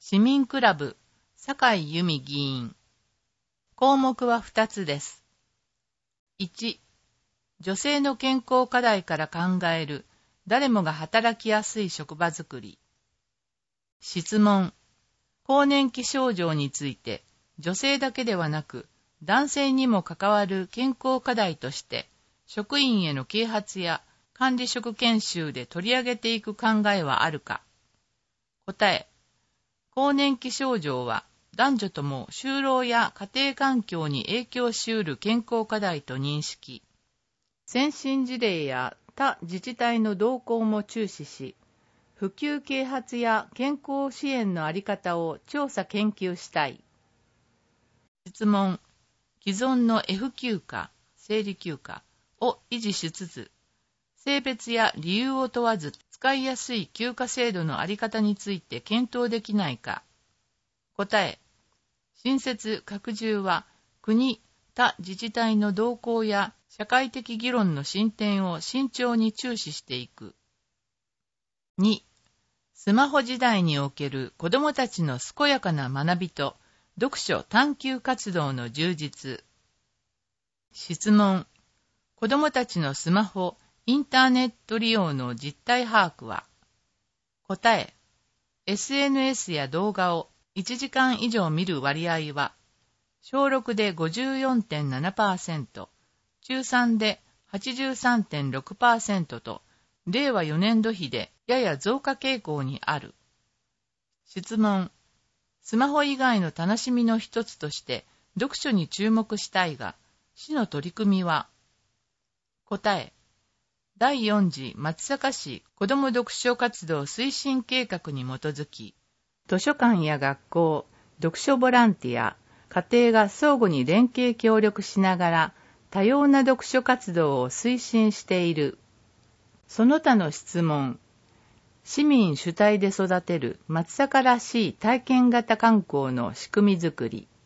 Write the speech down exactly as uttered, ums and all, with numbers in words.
市民クラブ、坂井由美議員。項目はふたつです。いち、女性の健康課題から考える誰もが働きやすい職場づくり。質問。更年期症状について、女性だけではなく、男性にも関わる健康課題として、職員への啓発や管理職研修で取り上げていく考えはあるか。答え。更年期症状は男女とも就労や家庭環境に影響しうる健康課題と認識。先進事例や他自治体の動向も注視し、普及啓発や健康支援の在り方を調査研究したい。質問。既存の F 休暇、生理休暇を維持しつつ、性別や理由を問わず使いやすい休暇制度の在り方について検討できないか。答え。新設拡充は国、他自治体の動向や社会的議論の進展を慎重に注視していく。に、スマホ時代における子どもたちの健やかな学びと読書探究活動の充実。質問。子どもたちのスマホ、インターネット利用の実態把握は。答え。エスエヌエス や動画をいちじかん以上見る割合は、小ろくで ごじゅうよんてんななパーセント、中さんで はちじゅうさんてんろくパーセント と、令和よねん度比でやや増加傾向にある。質問。スマホ以外の楽しみの一つとして読書に注目したいが、市の取り組みは。答え。だいよん次松阪市子ども読書活動推進計画に基づき、図書館や学校、読書ボランティア、家庭が相互に連携協力しながら多様な読書活動を推進している。その他の質問。市民主体で育てる松阪らしい体験型観光の仕組みづくり。